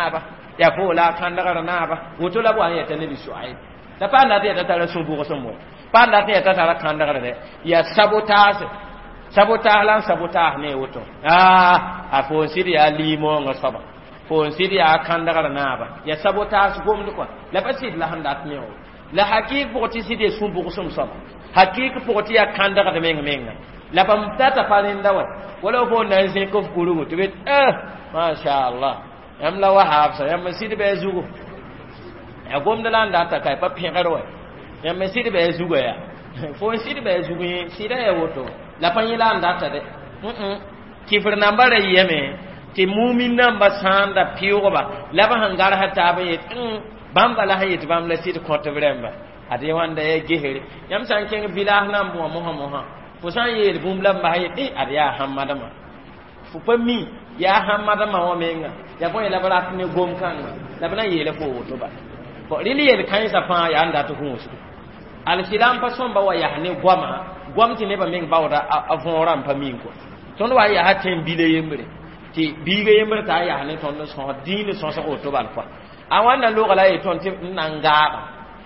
Speaker 1: ya fo la kandagara na ba woto la bo ya ta nabi shuaib da pa na ta ta rasul bu ko mo pa na ta ta ta kandagara de ya sabotage sabotage lan sabotage ne woto ah a fo sidi ya limo ngo saba fo sidi ya kandagara na ba ya sabotage gom ko la pa sid la handat ne o la hakik bo ti sidi sun bu ko som saba hakik bo ti ya kandagara menga menga la pam tata palinda wa wala fo na zin ko furu to bet eh ma sha Allah am la wahab sa yam sidi be zugo ya gom da lan da ta kai pa pengaro yam sidi be zugo ya fo sidi be zugo sida ya woto la pan yila anda ta de mm kifir nambara yeme ti mu'min namba sanda piyo ba la ba hangar hatta ba yet bamba la hayet bam la sidi ko to bremba ade wanda ye gehere yam san ken bilah nam bo mo mo ha fo san ye bum la ba hayet e ar ya hamadama fu pa mi ya hamadama o menga ya ko la bara ne gom kan la bana ye le fo to ba ko rili ye kan sa fa ya anda to hu al silam pa son ba wa ya ne goma gwamti ne ba min bawda avonran pa min ko ton wa ya haten bile yembre ti biga yembre ta ya ne ton so dine so so to bal fa awan na lo gala e ton ti nanga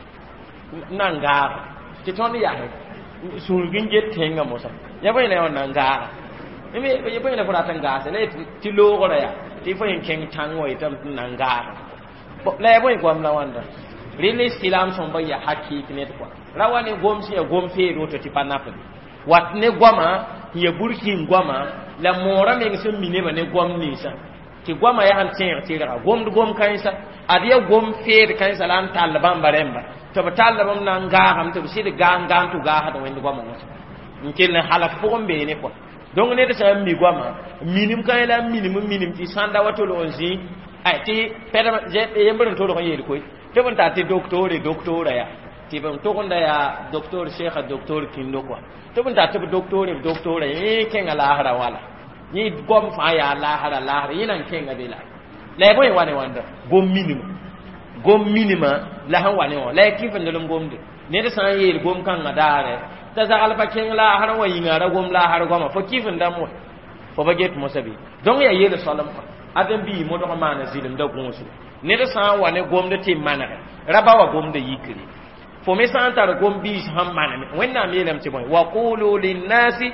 Speaker 1: nanga ti ton ya he sul ginje tenga mo sa ya ba ne on nanga me ya ba ne fura tanga se le ti lo gala ya ti fa yin ken tango itam nanga le bo ko am la wanda rini silam son ba ya hakiki ne ko rawani gomsi ya gomfe roto ti panapin wat ne goma ya burki goma la mora me ngi mine ba ne gom ni sa ti goma ya han tin ti ra gom du gom kan sa adiya gom fe de kan sa lan talban baremba to ba talban nan ga ham to si de ga ga tu ga ha to wen goma no nkel ne halak fo gombe ne ko donc ne de sa mi goma minim kan la minim minim ti sanda wato lo onzi ay ti pera je yembre to do ko yeli koy te bon ta ti docteur docteur ya ti bon to gonda ya docteur cheikh docteur kindo ko te bon ta ti docteur docteur e kenga la hara wala ni gom fa ya la hara la hara yinan kenga de la le boy wane wanda gom minima gom minima la han wane o la ki fa ndum gom de ne de san yel gom kan ngadare ta zagal ba kenga la hara wa yinga ra gom la hara goma fo ki fa ndam fo ba get mo sabi donc ya yel salam fa adam bi mo do ko mana zilim da gonsu ne da san wane gomde te mana rabawa gomde yikri fo me san tar gombi ham mana wenna me lam te boy wa qulu lin nasi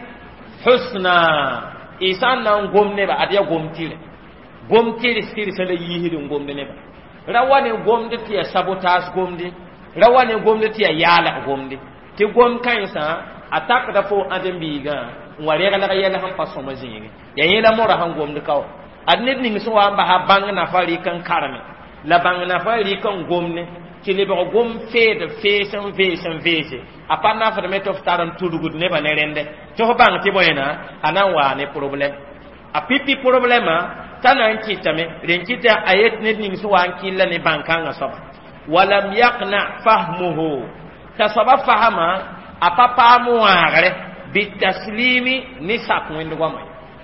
Speaker 1: husna isan nan gomne ba adiya gomtire gomtire sir sala yihidin gomde ne ba rawane gomde te sabotage gomde rawane gomde te yala gomde te gom kan sa attaque da fo adam bi ga ware ga la yela ham paso mazingi ya yela mora han gomde kaw adnit ning so wa ba ha bang na fari kan karame la bang na fari kan gomne ti le ba gom fe de fe san fe san fe se apa na fa me to taran tudugud ne ba ne rende to bang ti boyena anan wa ne problem a pipi problema tanan ki tame ren ki ta ayet ne ning so wa killa ne bang kan ga soba walam yaqna fahmuhu tasaba fahama apa pa mu agare bi taslimi ni sakwen do goma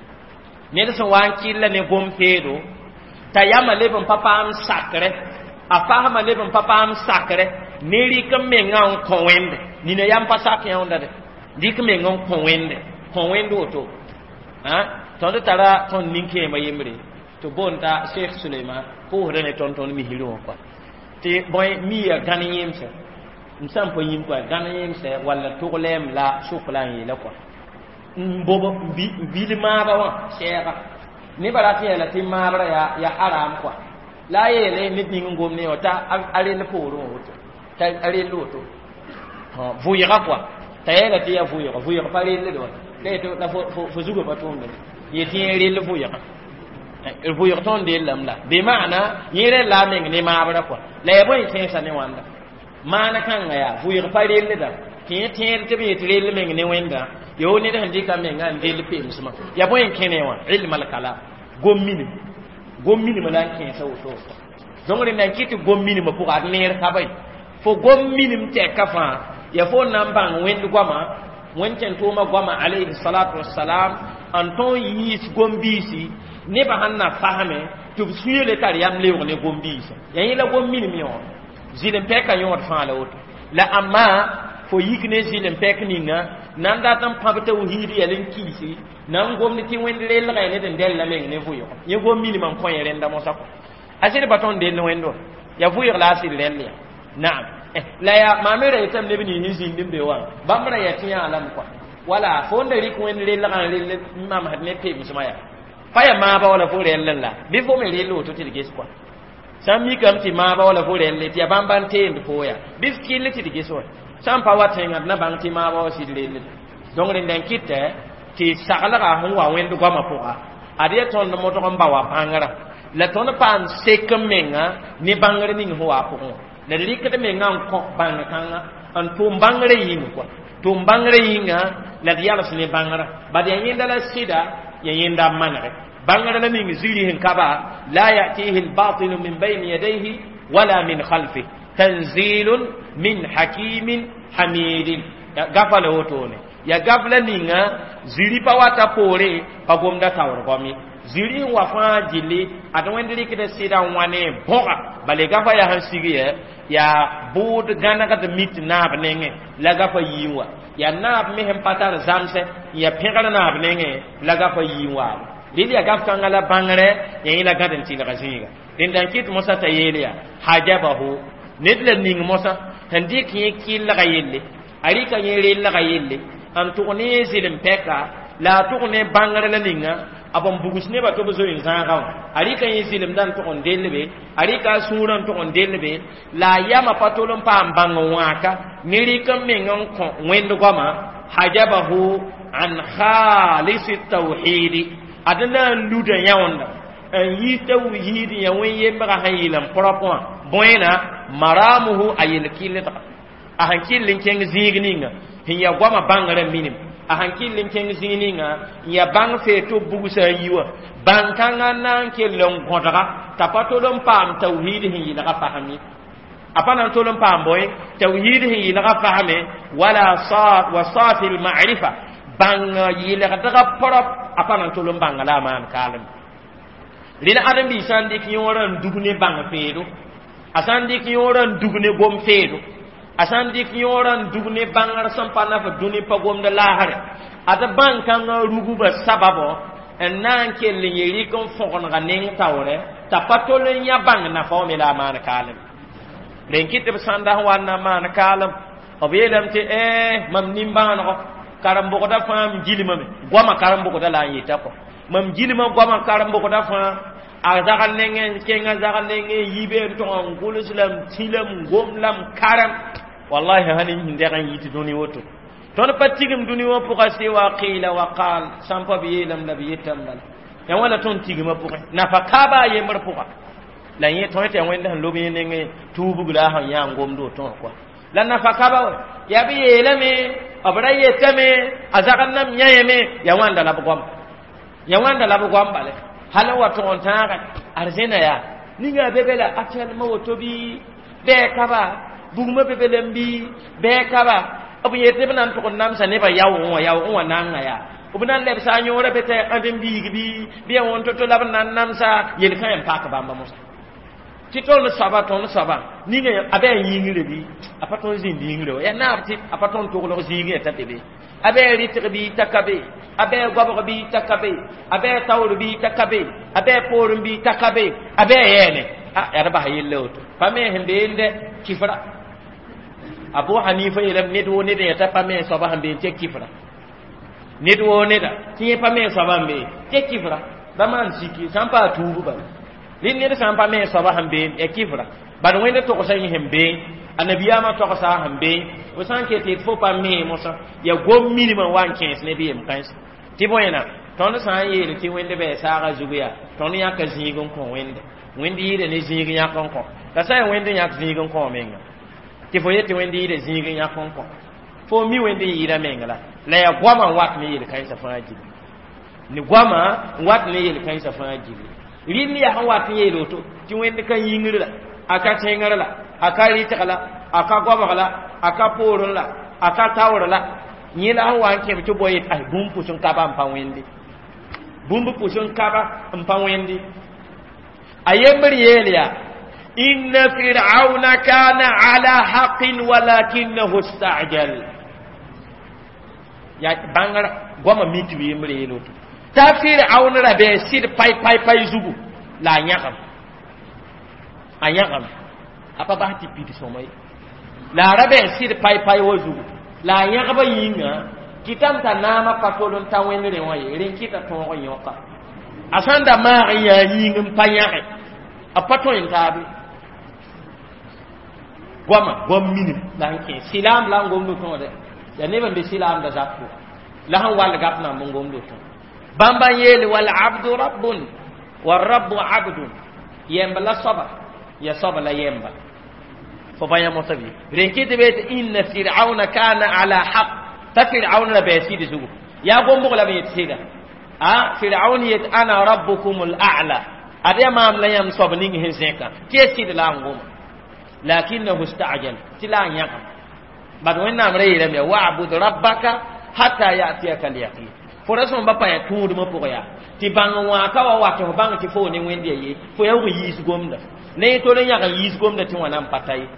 Speaker 1: ne so wa killa ne gom pedo tayama lebon papa am sakre afahama lebon papa am sakre neri kam me ngan konwende ni ne yam pasak ya onda de dik me ngan konwende konwendo to ha ton de tara ton ninke ma yemre to bonta Sheikh Suleiman ko rene ton ton mi hiro ko te boy mi ya ganiyem se msam po yim ko ganiyem se wala to lem la shuklan yi la ko mbobo bi ma ba wa shega ni barati la timara ya ya haram kwa la yele ni ningu ngomne ota ale ne poro oto ta ale loto ha vuyira kwa ta yele ti ya vuyira vuyira pare le do le to la fo fo zugo patonde ye ti yele le vuyira el vuyira ton de lamla be maana yere la meng ni ma bara kwa le boy tensa ne wanda mana kan ya vuyira pare le da ti ti te be ti le meng ne wenda yo ni da handi kam nga ndel pe musuma ya boyen kenewa ilm al kalam gommini gommini malan ken saw so dongre nan kiti gommini ma pour adner kabay fo gommini te kafa ya fo nambang wendu goma wonten to ma goma alayhi salatu wassalam anton yis gombisi ne ba hanna fahame to suyele tar yam lewo ne gombisi ya yila gommini mi on zilen peka yot fa la auto la amma fo yikne zilen pekninga nanda tam pabata wihiri yalen kisi nan gomnati wende le la ne den del la men ne fuyo ye gom minimum ko yere nda mo sako asir baton de wendo ya vuyir la asir lelle na'am la ya mamere itam ne bini hinzi ndimbe wa bamra ya tiya alam kwa wala fonde ri ko en le la kan le mam had ne pe musmaya faya ma ba wala fo lelle la bi fo me le lo to tilges kwa sami kam ti ma ba wala fo lelle ti bamban te mbi fo ya bi skill ti tilges wa sam pa watenga na bang ti ma ba wa sid lelle donc ren den kitte ti sagala ga hon wa wendo gwa ma fo a ade ton mo to ba wa pangara la ton pan sekamenga ni bangare ni ho wa fo la likata menga ko bang kanga an tum bangare yin ko tum bangare yinga la diala sine bangara badi yinda la sida ya yinda manare bangara la mi zuri hin kaba la yatihi al batil min bayni yadayhi wala min khalfi tanzilun min hakimin hamidin gafala wotone ya gafla ninga zuri pawata pore pagomda tawr gomi zuri wa fa jili adon likita sida wane boga bale gafa ya hansigiye ya bod gana ka de mit na abnenge la gafa yiwa ya na ab mehem patar zamse ya pegala na abnenge la gafa yiwa lili ya gafa ngala bangare ya ila gaden ti la gazinga den dan kit mosa tayelia hajabahu nedle ning mosa handi ki ki la gayelle ari ka yele la gayelle an to ne zilim peka la to ne bangare la ninga abon bugusne ba to bozo in zanga ari kan yisilim dan to on delbe ari ka suran to on delbe la yama patolon pa ambango waka niri kan mengon ko wendo goma hajabahu an khalis at-tauhid adana luda yawanda en yi tauhid yawen yemba hayilam propon boena maramuhu ayil kilata ahan kilin ken zigninga hiya goma bangare minim ahan kilin ken zininga ya bang fe to bugusa yiwa bang kanga nan kelon godaga tapato dom pam tauhid hin la fahami apana to dom pam boy tauhid hin la fahame wala sa wa safil ma'rifa bang yila daga porop apana to dom bang la man kalam lina adam bi sandi ki yoran dugne bang feedo asandi ki yoran dugne gom feedo asandi ki yoran dugne bangar sampana fa duni pagom de lahare ada bankan ruguba sababo en nan ke linyeri kon fokon ga ning tawre tapatol nya bang na fo mi la man kalam len kitte sanda wanna man kalam obelam te eh mam nimbano ko karambo ko da fam jilima me goma karambo ko da la yita ko mam jilima goma karambo ko da fam a zagal nengen kenga zagal nengen yibe to ngul islam tilam gomlam karam wallahi hanin hinde kan yiti doni woto ton patigim duni wo puka se wa qila wa qal sampa bi lam nabi tambal ya wala ton tigima puka nafaka ba ye mar puka la ye ton te wenda lobi nenge tubu gula ha ya ngom do ton kwa la nafaka ba ya bi yelame abra yetame azakan nam nyayeme ya wanda la bugom ya wanda la bugom bale hala wa ton tanga arzena ya ninga bebela atel mawoto bi be kaba buguma bebelem bi be kaba abu yete banan to nam sa ne ba yawo wa yawo wa nanga ya ubunan le sa nyora bete andin bi bi bi won to to laban nam sa yel kan pak ba musa ti to no saba to no saba ni ne abe yingire bi apaton zin yingire ya na ti apaton to ko zingire ta tebe abe ritri bi takabe abe gobo bi takabe abe tawr bi takabe abe porum bi takabe abe yene a ya ba yello to pame hembe inde kifra Abu Hanifa ilam nedwo ne da ta pame so ba hambe te kifra nedwo ne da ti pame so ba hambe te kifra da man siki sampa tubu ba lin ne da sampa me so ba hambe e kifra ba do wende to ko san hembe annabiya ma to ko sa hambe o san ke te fo pa me mo sa ya gom minimum one chance ne bi em kans ti boyena ton san yi ti wende be sa ga zuguya ton ya ka zigon ko wende wende yi de ne zigon ya kon ko ka sai wende ya zigon ko menga ti fo yete wende ide zingin ya konko fo mi wende ida mengala la ya gwama wat ne yele kaisa faji ni gwama wat ne yele kaisa faji rin ya han wat ne yele to ti wende kan yingirla aka tengarla aka ritakala aka gwama aka porunla aka tawrala ni la han wan ke to boye ai bumpu sun kaba mpan wende bumpu sun kaba mpan wende ayember yele ya إن فرعون كان على حق ولكنه استعجل يا بانغر غوما ميتو يمري لوتو تا فرعون ربي سيد باي باي باي زوغو لا نياخم anyagam apa ba ti pidi so mai la rabe sir pai pai wozu la yagaba yinga kitam ta nama patolon ta wenre waye ren kita to ko yoka asanda ma ya yingum panyake apato intabi goma gom minim la hanke silam la ngom no to de ya ne ban be silam da zakku la han wal gapna mo ngom do to bamba yeli wal abdu rabbun war rabbu abdun yemba la soba ya soba la yemba fo baya mo tabi renkite be inna fir'auna kana ala haqq ta fir'auna be sidi zugu ya gombo la be sida ah fir'aun yet ana rabbukumul a'la ade mam la yam soba ningi hen zeka ke sidi la ngom lakinahu ista'jal tila nyaka bad wenna amre yele me wa'bud rabbaka hatta ya'tiyaka al-yaqin forason bapa ya tudu mo poya ti bang wa ka wa wato bang ti fo ni wende yi fo ya ko yis gomda ne to le nyaka yis gomda ti wana patai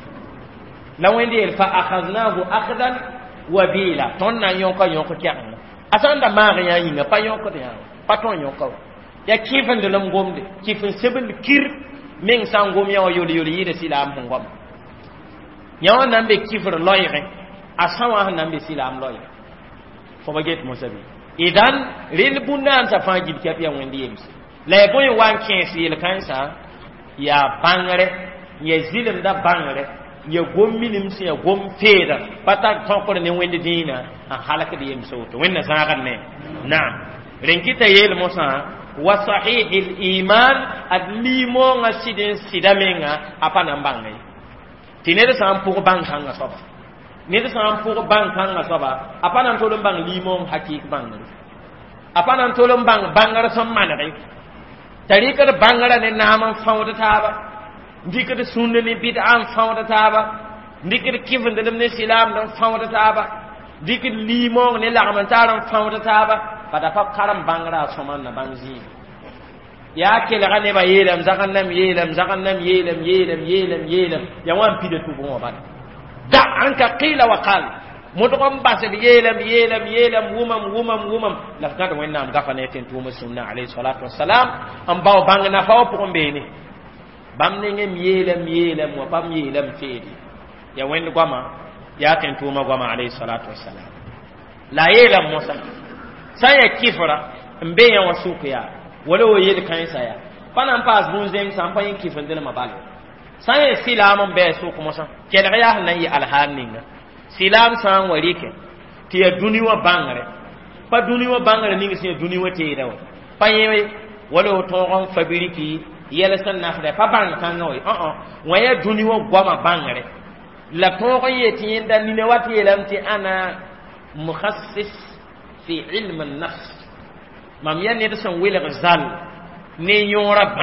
Speaker 1: la wende el fa akhadnahu akhdan wabila ton na yonko yonko kyan asanda ma ya yinga pa yonko de paton yonko ya kifan de lam gomde kifan sebel kir meng sangom ya yoli yoli yide silam ngom nyawa nambe kifr loyre asawa nambe silam loyre fo baget mo sabi idan ril bunan sa fangib kap ya wendi yems le boy wan kensi el kansa ya bangare ya zilim da bangare ya gomminim si ya gom feda pata tonkor ne wendi dina a halaka de yems to wenna zagan ne na renkita yel mosa wa sahihil iman adlimo nga sidin sidamenga apana mbangai tinere sam pour bankanga soba nede sam pour bankanga soba apana tolum bang limon hakik bangal apana tolum bang bangar som manare tarika bangara ne naman fawda taba ndikata sunne ni bid'an fawda taba ndikata kifende dem ne silam don fawda taba ndikata limon ne lagaman taram fawda taba pada pap karam bangara soman na bangzi ya ke la gane ba yelam zakannam yelam zakannam yelam yelam yelam yelam ya wan pide tu bon ba da anka qila wa qal mutukum base bi yelam yelam yelam wumam wumam wumam la ka do wenna am gafane ten tu sunna alayhi salatu wassalam am baw bang na faw ko mbeni bam ne ngem yelam yelam wa pam yelam fedi ya wenn goma ya ten tu ma goma alayhi salatu wassalam la yelam musa saya kifra mbe ya wasuku ya wala wo yel kanisa ya panan pas bunzem sampa yin kifan dele mabal sai silam be so kuma sa kele ya nan yi alhaninga silam san warike ti ya duniwa bangare pa duniwa bangare ningi se duniwa te dawo pa yewe wala to gon fabiriki yele san na fa pa bang kan no uh uh waya duniwa goma bangare la to gon yeti yenda ni ne wati yelam ti ana mukhassis fi ilm an-nafs mam ya ne da san wele zal ne yora